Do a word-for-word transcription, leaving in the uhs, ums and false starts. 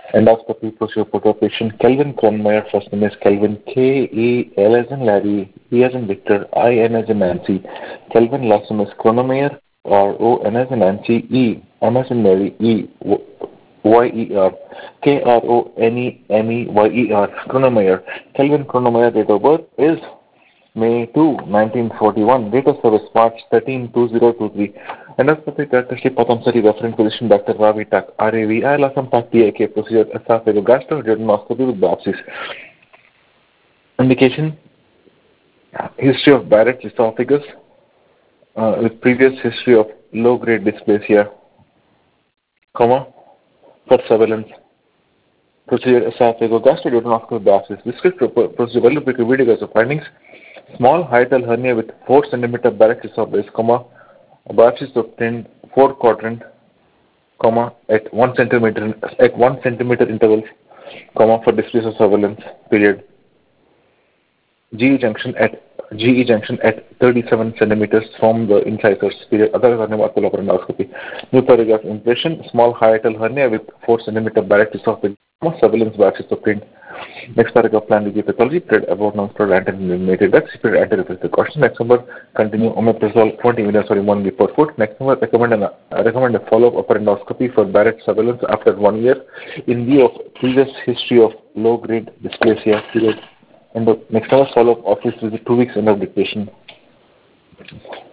Endoscopy procedure for patient Kelvin Kronmeyer. First name is Kelvin, K E L as in Larry, E as in Victor, I N as in Nancy. Kelvin, last name is Kronmeyer, R O N as in Nancy, E, M as in Mary, E, Y E R, K R O N E M E Y E R, Kronmeyer. Kelvin Kronmeyer, date of birth is May second, nineteen forty-one. Date of service March thirteenth, two thousand twenty-three. Endoscopy characteristic Patham Sari referring physician Doctor Ravi Tak, R A V I, Lasam Tak, P A K, procedure esophagogastroduodenoscopy with biopsies. Indication: history of Barrett's esophagus uh, with previous history of low-grade dysplasia, comma, for surveillance. Procedure esophagogastroduodenoscopy with biopsies. Descriptive procedure value video of findings: small hiatal hernia with four centimeter Barrett's esophagus, comma, biopsies obtained four quadrant, comma, at one centimeter at one centimeter intervals, comma, for dysplasia surveillance period. G E junction at G E junction at thirty-seven centimeters from the incisors period. Other hernia endoscopy. New paragraph impression: small hiatal hernia with four centimeter Barrett's esophagus, surveillance biopsies obtained. Next paragraph, plan to give pathology, period about non-steroid anti-inflammatory drugs, period anti-reflective caution. Next number, continue omeprazole twenty milligrams for one week per foot. Next number, recommend an, uh, recommend a follow-up upper endoscopy for Barrett surveillance after one year in view of previous history of low-grade dysplasia period. And the next number, follow-up office visit two weeks end of dictation.